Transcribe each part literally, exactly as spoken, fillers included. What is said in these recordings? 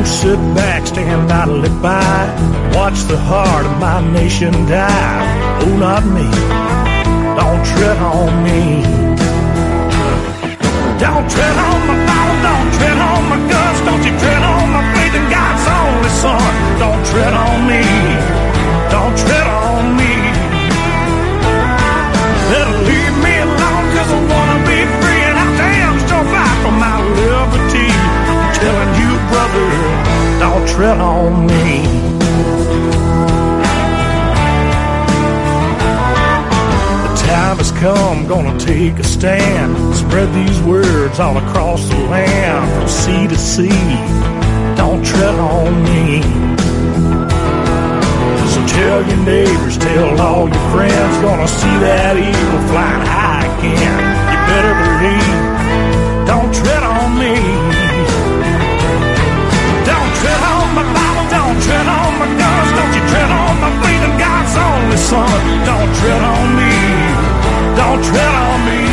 Don't sit back, stand idly by. Watch the heart of my nation die. Oh, not me. Don't tread on me. Don't tread on my Bible. Don't tread on my guns. Don't you tread on my faith in God's only Son. Don't tread on me. Don't tread on me. Better leave me alone, cause I wanna be free, and I damn sure fight for my liberty. I'm telling you, brother, don't tread on me. Time has come, gonna take a stand. Spread these words all across the land, from sea to sea. Don't tread on me. So tell your neighbors, tell all your friends, gonna see that eagle flying high again. You better believe, don't tread on me. Don't tread on my Bible, don't tread on my guns, don't you tread on my faith in God's only Son. Don't tread on me. Don't tread on me.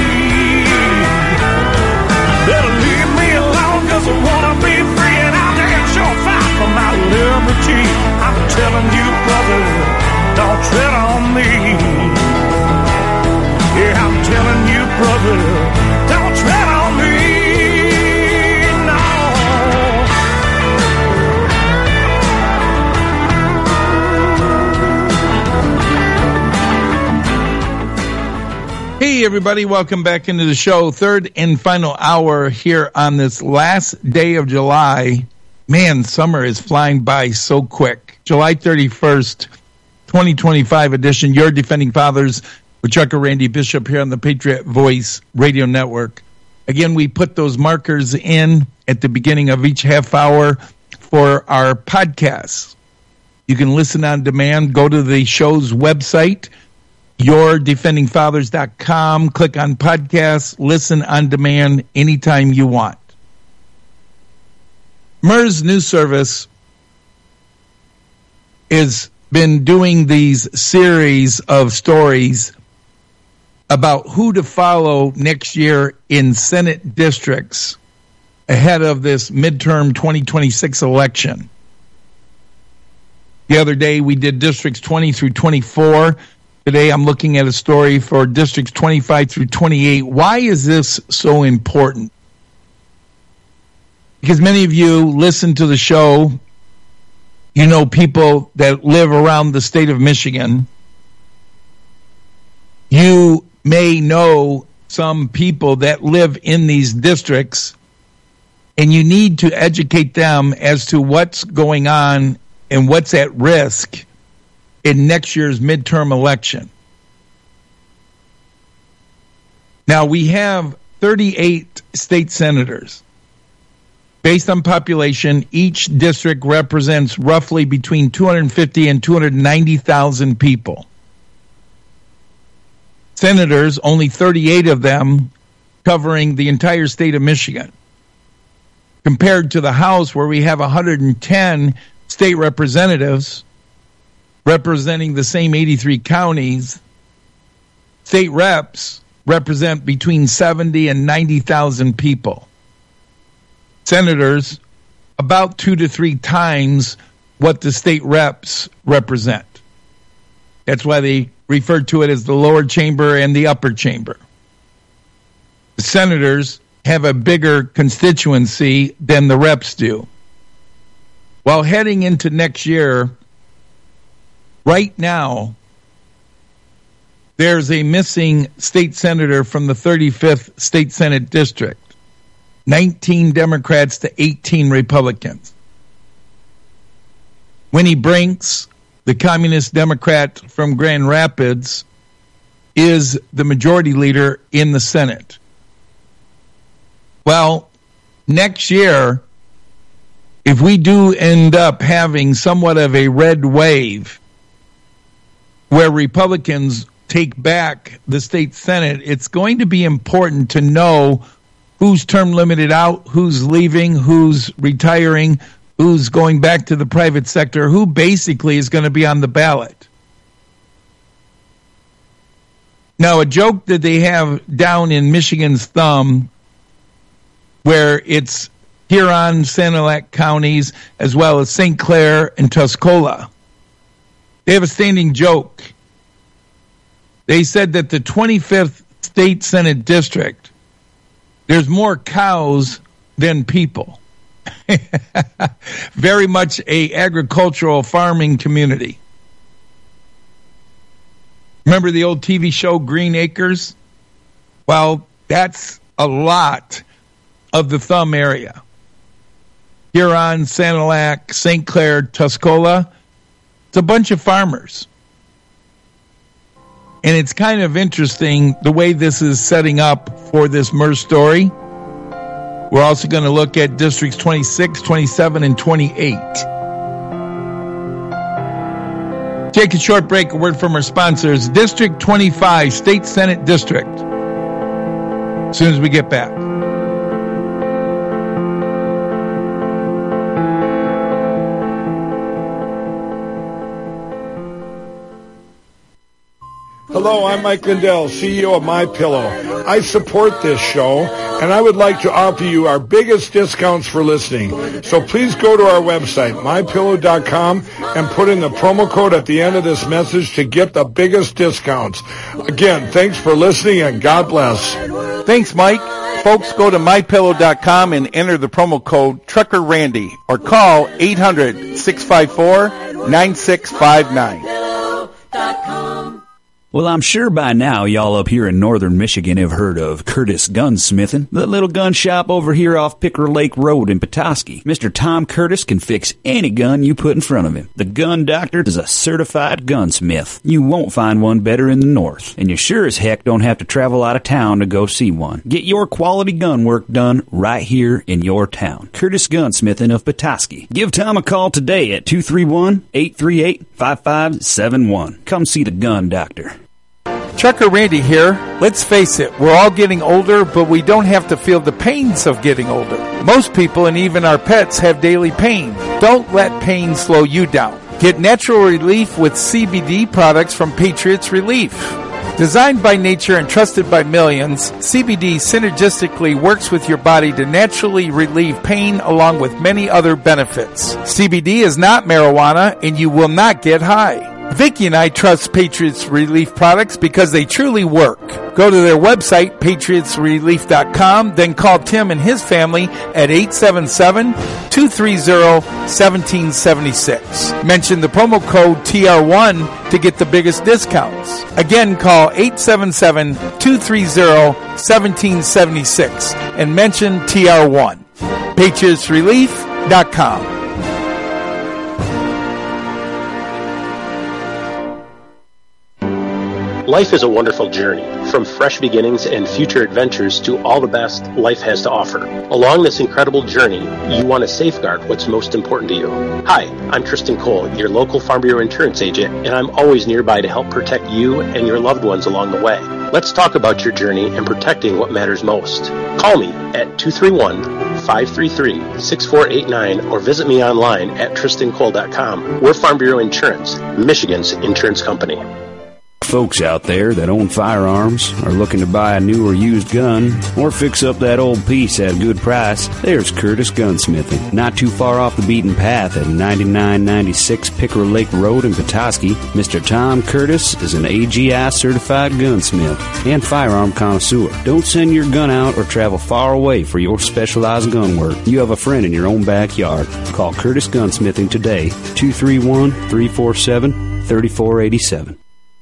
Better leave me alone, cause I wanna be free, and I'll damn sure fight for my liberty. I'm telling you, brother, don't tread on me. Yeah, I'm telling you, brother, don't tread on me. Hey, everybody. Welcome back into the show. Third and final hour here on this last day of July. Man, summer is flying by so quick. July thirty-first, twenty twenty-five edition. Your Defending Fathers with Chuck or Randy Bishop here on the Patriot Voice Radio Network. Again, we put those markers in at the beginning of each half hour for our podcasts. You can listen on demand. Go to the show's website, your defending fathers dot com. Click on podcasts, listen on demand anytime you want. M E R S News Service has been doing these series of stories about who to follow next year in Senate districts ahead of this midterm twenty twenty-six election. The other day we did districts twenty through twenty-four. Today I'm looking at a story for districts twenty-five through twenty-eight. Why is this so important? Because many of you listen to the show. You know people that live around the state of Michigan. You may know some people that live in these districts, and you need to educate them as to what's going on and what's at risk in next year's midterm election. Now, we have thirty-eight state senators. Based on population, each district represents roughly between two hundred fifty and two hundred ninety thousand people. Senators, only thirty-eight of them covering the entire state of Michigan. Compared to the House, where we have one hundred ten state representatives representing the same eighty-three counties, state reps represent between seventy and ninety thousand people. Senators, about two to three times what the state reps represent. That's why they refer to it as the lower chamber and the upper chamber. The senators have a bigger constituency than the reps do. While heading into next year, right now, there's a missing state senator from the thirty-fifth State Senate District. nineteen Democrats to eighteen Republicans. Winnie Brinks, the Communist Democrat from Grand Rapids, is the majority leader in the Senate. Well, next year, if we do end up having somewhat of a red wave where Republicans take back the state Senate, it's going to be important to know who's term limited out, who's leaving, who's retiring, who's going back to the private sector, who basically is going to be on the ballot. Now, a joke that they have down in Michigan's Thumb, where it's Huron, Sanilac counties, as well as Saint Clair and Tuscola. They have a standing joke. They said that the twenty-fifth State Senate District, there's more cows than people. Very much a agricultural farming community. Remember the old T V show Green Acres? Well, that's a lot of the Thumb area. Huron, Sanilac, Saint Clair, Tuscola. It's a bunch of farmers. And it's kind of interesting the way this is setting up for this M E R S story. We're also going to look at districts twenty-six, twenty-seven, and twenty-eight. Take a short break, a word from our sponsors. District twenty-five, State Senate District. As soon as we get back. Hello, I'm Mike Lindell, C E O of MyPillow. I support this show, and I would like to offer you our biggest discounts for listening. So please go to our website, my pillow dot com, and put in the promo code at the end of this message to get the biggest discounts. Again, thanks for listening, and God bless. Thanks, Mike. Folks, go to my pillow dot com and enter the promo code Trucker Randy, or call eight hundred, six five four, nine six five nine. Well, I'm sure by now y'all up here in northern Michigan have heard of Curtis Gunsmithing, the little gun shop over here off Picker Lake Road in Petoskey. Mister Tom Curtis can fix any gun you put in front of him. The Gun Doctor is a certified gunsmith. You won't find one better in the north, and you sure as heck don't have to travel out of town to go see one. Get your quality gun work done right here in your town. Curtis Gunsmithing of Petoskey. Give Tom a call today at two three one, eight three eight, five five seven one. Come see the Gun Doctor. Trucker Randy here. Let's face it, we're all getting older, but we don't have to feel the pains of getting older. Most people and even our pets have daily pain. Don't let pain slow you down. Get natural relief with C B D products from Patriots Relief. Designed by nature and trusted by millions, C B D synergistically works with your body to naturally relieve pain along with many other benefits. C B D is not marijuana and you will not get high. Vicki and I trust Patriots Relief products because they truly work. Go to their website, patriots relief dot com, then call Tim and his family at eight seven seven, two three zero, one seven seven six. Mention the promo code T R one to get the biggest discounts. Again, call eight seven seven, two three zero, one seven seven six and mention T R one. patriots relief dot com. Life is a wonderful journey, from fresh beginnings and future adventures to all the best life has to offer. Along this incredible journey, you want to safeguard what's most important to you. Hi, I'm Tristan Cole, your local Farm Bureau insurance agent, and I'm always nearby to help protect you and your loved ones along the way. Let's talk about your journey and protecting what matters most. Call me at two three one, five three three, six four eight nine or visit me online at tristan cole dot com. We're Farm Bureau Insurance, Michigan's insurance company. Folks out there that own firearms are looking to buy a new or used gun or fix up that old piece at a good price, there's Curtis Gunsmithing. Not too far off the beaten path at ninety-nine ninety-six Picker Lake Road in Petoskey, Mister Tom Curtis is an A G I certified gunsmith and firearm connoisseur. Don't send your gun out or travel far away for your specialized gun work. You have a friend in your own backyard. Call Curtis Gunsmithing today, two three one, three four seven, three four eight seven.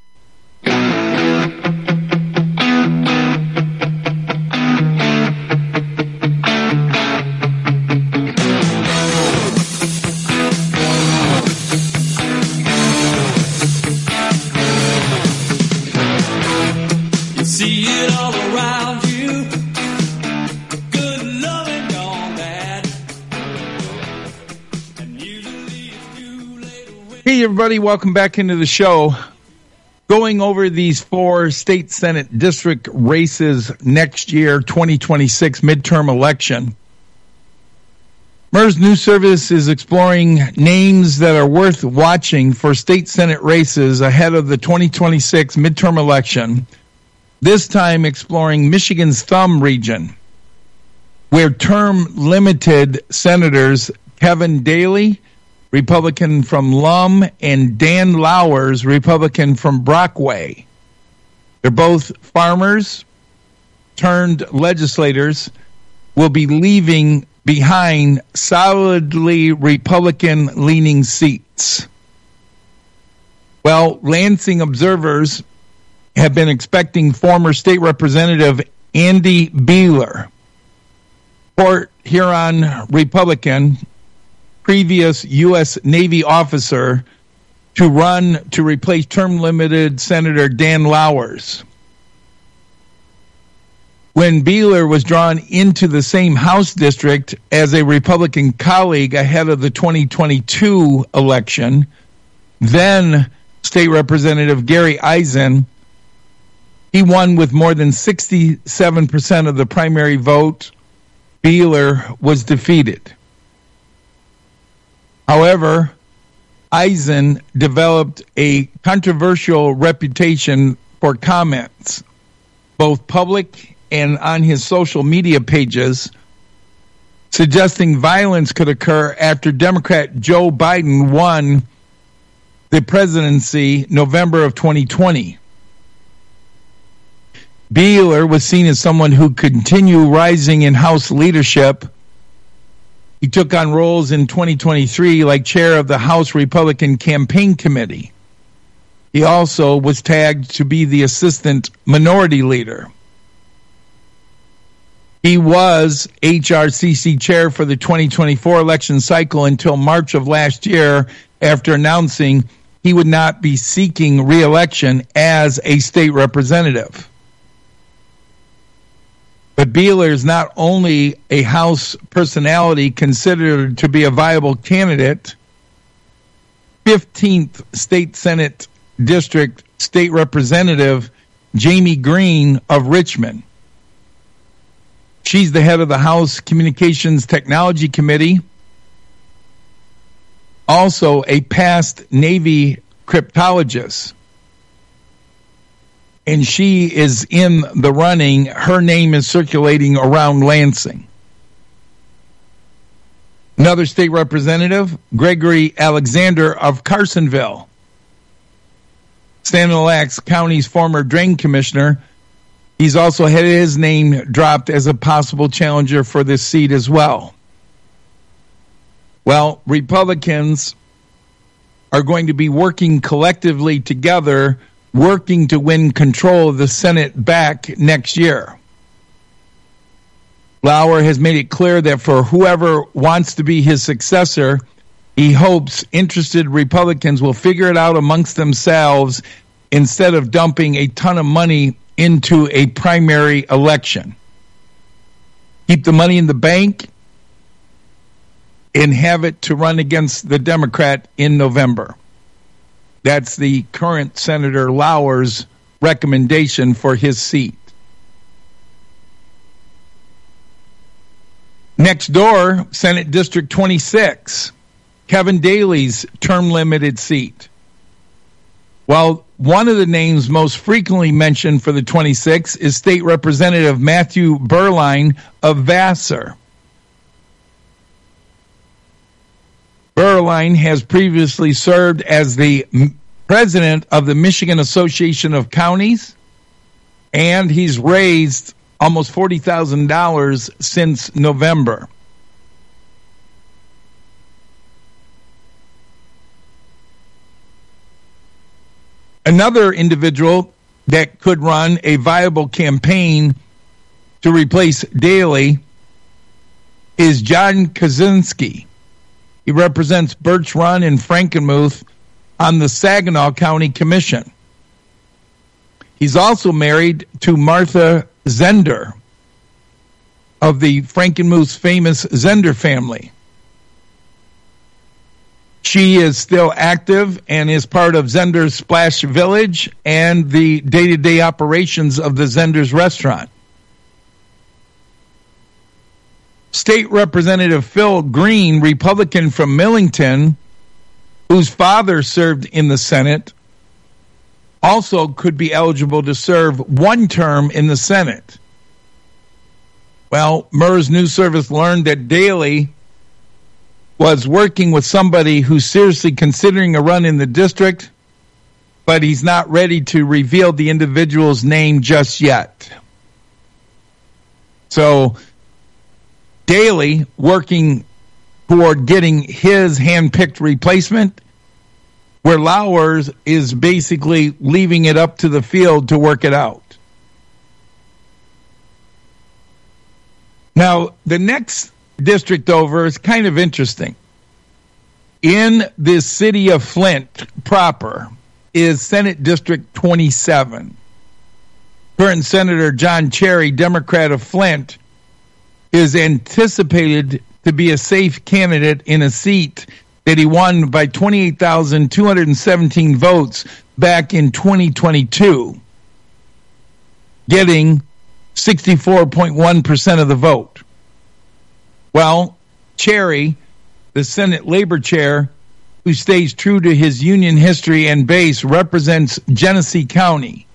Hey, everybody, welcome back into the show. Going over these four state Senate district races next year, twenty twenty-six midterm election. M E R S News Service is exploring names that are worth watching for state Senate races ahead of the twenty twenty-six midterm election, this time exploring Michigan's Thumb region. where term-limited senators Kevin Daly, Republican from Lum, and Dan Lowers, Republican from Brockway. They're both farmers turned legislators, will be leaving behind solidly Republican-leaning seats. Well, Lansing observers have been expecting former state representative Andy Beeler, Port Huron Republican, previous U S Navy officer, to run to replace term-limited Senator Dan Lowers. When Beeler was drawn into the same House district as a Republican colleague ahead of the twenty twenty-two election, then State Representative Gary Eisen, he won with more than sixty-seven percent of the primary vote. Beeler was defeated. However, Eisen developed a controversial reputation for comments, both public and on his social media pages, suggesting violence could occur after Democrat Joe Biden won the presidency November of twenty twenty. Beeler was seen as someone who could continue rising in House leadership. He took on roles in twenty twenty-three like chair of the House Republican Campaign Committee. He also was tagged to be the assistant minority leader. He was H R C C chair for the twenty twenty-four election cycle until March of last year, after announcing he would not be seeking re-election as a state representative. But Beeler is not only a House personality considered to be a viable candidate, fifteenth State Senate District State Representative Jamie Green of Richmond. She's the head of the House Communications Technology Committee, also a past Navy cryptologist. And she is in the running. Her name is circulating around Lansing. Another state representative, Gregory Alexander of Carsonville, Stanislaus County's former drain commissioner. He's also had his name dropped as a possible challenger for this seat as well. Well, Republicans are going to be working collectively together, working to win control of the Senate back next year. Lauer has made it clear that for whoever wants to be his successor, he hopes interested Republicans will figure it out amongst themselves instead of dumping a ton of money into a primary election. Keep the money in the bank and have it to run against the Democrat in November. That's the current Senator Lauer's recommendation for his seat. Next door, Senate District twenty-six, Kevin Daly's term-limited seat. Well, one of the names most frequently mentioned for the twenty-six is State Representative Matthew Berline of Vassar. Berline has previously served as the president of the Michigan Association of Counties, and he's raised almost forty thousand dollars since November. Another individual that could run a viable campaign to replace Daly is John Kaczynski. He represents Birch Run and Frankenmuth on the Saginaw County Commission. He's also married to Martha Zender of the Frankenmuth famous Zender family. She is still active and is part of Zender's Splash Village and the day-to-day operations of the Zender's restaurant. State Representative Phil Green, Republican from Millington, whose father served in the Senate, also could be eligible to serve one term in the Senate. Well, MERS News Service learned that Daley was working with somebody who's seriously considering a run in the district, but he's not ready to reveal the individual's name just yet. So Daley working toward getting his hand-picked replacement, where Lowers is basically leaving it up to the field to work it out. Now, the next district over is kind of interesting. In the city of Flint proper is Senate District twenty-seven. Current Senator John Cherry, Democrat of Flint, is anticipated to be a safe candidate in a seat that he won by twenty-eight thousand two hundred seventeen votes back in twenty twenty-two, getting sixty-four point one percent of the vote. Well, Cherry, the Senate Labor Chair, who stays true to his union history and base, represents Genesee County,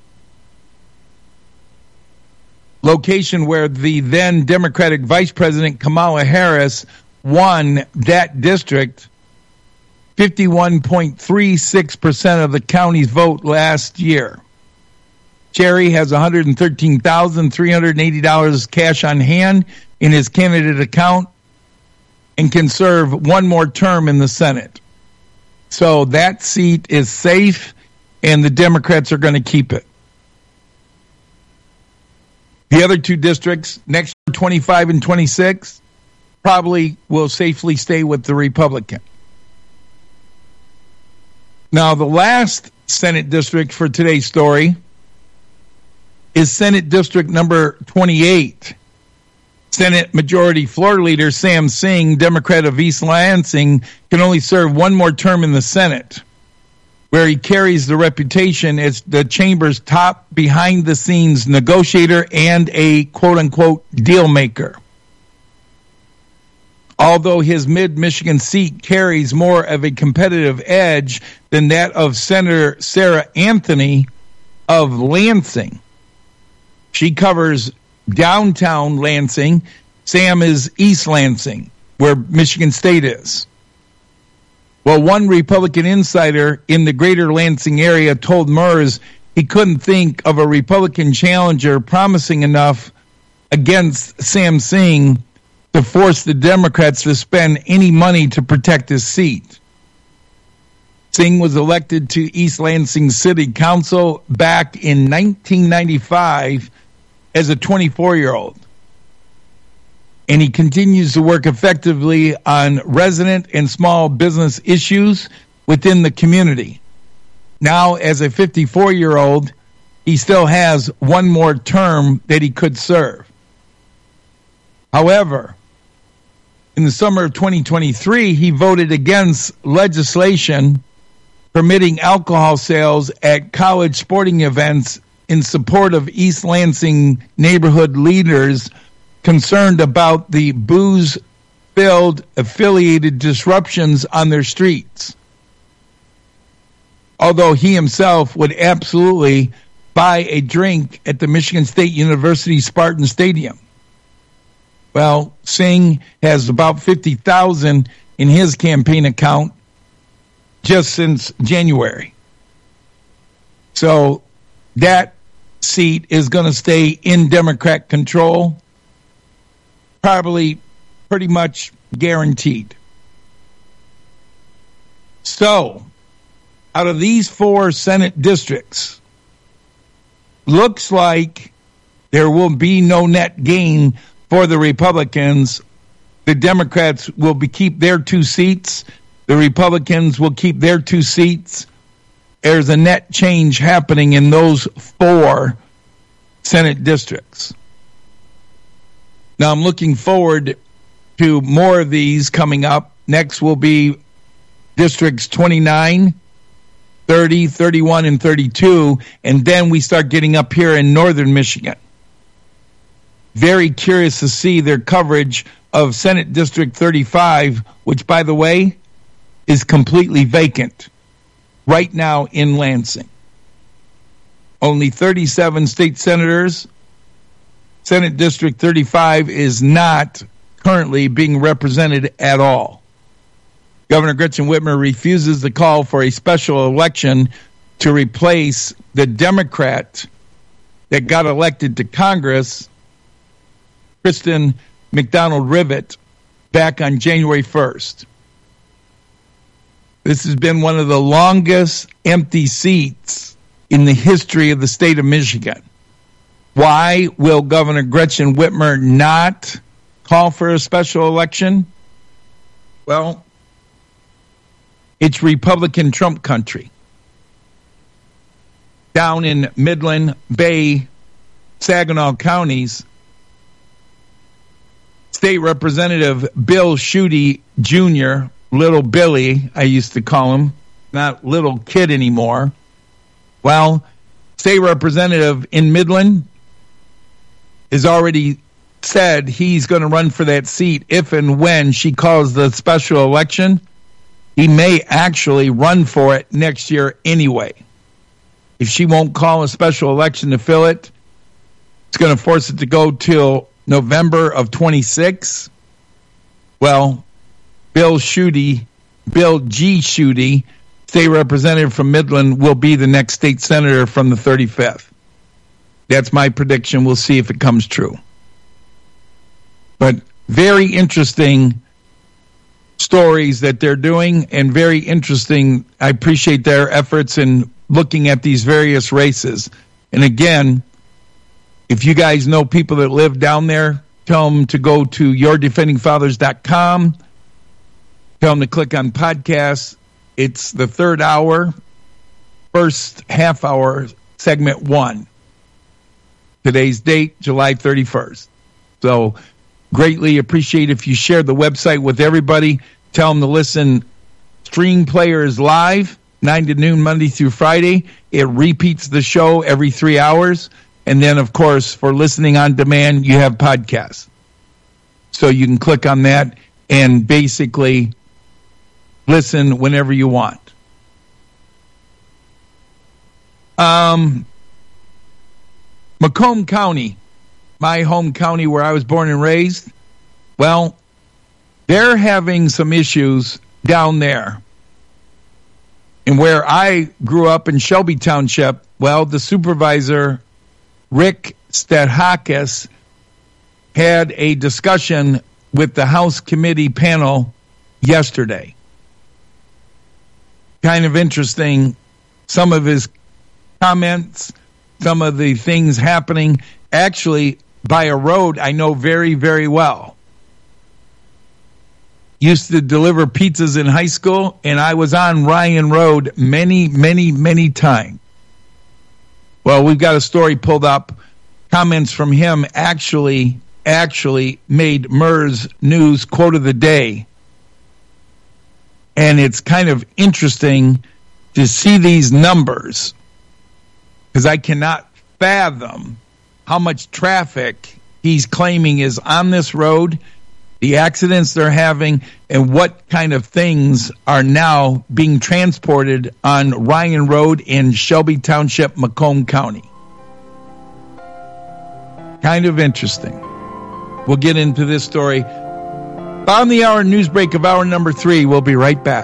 location where the then Democratic Vice President Kamala Harris won that district, fifty-one point three six percent of the county's vote last year. Cherry has one hundred thirteen thousand three hundred eighty dollars cash on hand in his candidate account and can serve one more term in the Senate. So that seat is safe, and the Democrats are going to keep it. The other two districts, next twenty-five and twenty-six, probably will safely stay with the Republican. Now, the last Senate district for today's story is Senate District number twenty-eight. Senate Majority Floor Leader Sam Singh, Democrat of East Lansing, can only serve one more term in the Senate, where he carries the reputation as the chamber's top behind-the-scenes negotiator and a quote-unquote deal maker. Although his mid-Michigan seat carries more of a competitive edge than that of Senator Sarah Anthony of Lansing. She covers downtown Lansing. Sam is East Lansing, where Michigan State is. Well, one Republican insider in the greater Lansing area told MERS he couldn't think of a Republican challenger promising enough against Sam Singh to force the Democrats to spend any money to protect his seat. Singh was elected to East Lansing City Council back in nineteen ninety-five as a twenty-four-year-old. And he continues to work effectively on resident and small business issues within the community. Now, as a fifty-four-year-old, he still has one more term that he could serve. However, in the summer of twenty twenty-three, he voted against legislation permitting alcohol sales at college sporting events in support of East Lansing neighborhood leaders concerned about the booze-filled affiliated disruptions on their streets. Although he himself would absolutely buy a drink at the Michigan State University Spartan Stadium. Well, Singh has about fifty thousand dollars in his campaign account just since January. So that seat is going to stay in Democrat control, probably pretty much guaranteed. So, out of these four Senate districts, looks like there will be no net gain for the Republicans. The Democrats will be keep their two seats. The Republicans will keep their two seats. There's a net change happening in those four Senate districts. Now, I'm looking forward to more of these coming up. Next will be districts twenty-nine, thirty, thirty-one, and thirty-two, and then we start getting up here in northern Michigan. Very curious to see their coverage of Senate District thirty-five, which, by the way, is completely vacant right now in Lansing. Only thirty-seven state senators Senate District thirty-five is not currently being represented at all. Governor Gretchen Whitmer refuses the call for a special election to replace the Democrat that got elected to Congress, Kristen McDonald-Rivet, back on January first. This has been one of the longest empty seats in the history of the state of Michigan. Why will Governor Gretchen Whitmer not call for a special election? Well, it's Republican Trump country. Down in Midland, Bay, Saginaw counties, State Representative Bill Schuette Junior, Little Billy, I used to call him, not little kid anymore. Well, State Representative in Midland has already said he's going to run for that seat if and when she calls the special election. He may actually run for it next year anyway. If she won't call a special election to fill it, it's going to force it to go till November of twenty-six. Well, Bill Schuette, Bill G. Schuette, state representative from Midland, will be the next state senator from the thirty-fifth. That's my prediction. We'll see if it comes true. But very interesting stories that they're doing, and very interesting. I appreciate their efforts in looking at these various races. And again, if you guys know people that live down there, tell them to go to your defending fathers dot com. Tell them to click on podcasts. It's the third hour, first half hour, segment one. Today's date, July thirty-first. So greatly appreciate if you share the website with everybody. Tell them to listen. Stream Players Live, nine to noon, Monday through Friday. It repeats the show every three hours. And then, of course, for listening on demand, you have podcasts. So you can click on that and basically listen whenever you want. Um, Macomb County, my home county where I was born and raised, well, they're having some issues down there. And where I grew up in Shelby Township, well, the supervisor, Rick Stadhakis, had a discussion with the House committee panel yesterday. Kind of interesting. Some of his comments, some of the things happening, actually by a road I know very, very well. Used to deliver pizzas in high school, and I was on Ryan Road many, many, many times. Well, we've got a story pulled up. Comments from him actually, actually made M E R S News quote of the day. And it's kind of interesting to see these numbers, because I cannot fathom how much traffic he's claiming is on this road, the accidents they're having, and what kind of things are now being transported on Ryan Road in Shelby Township, Macomb County. Kind of interesting. We'll get into this story on the hour news break of hour number three. We'll be right back.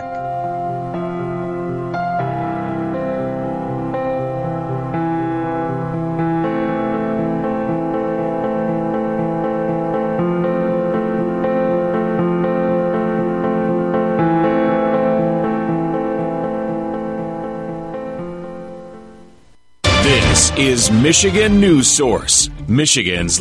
This is Michigan News Source, Michigan's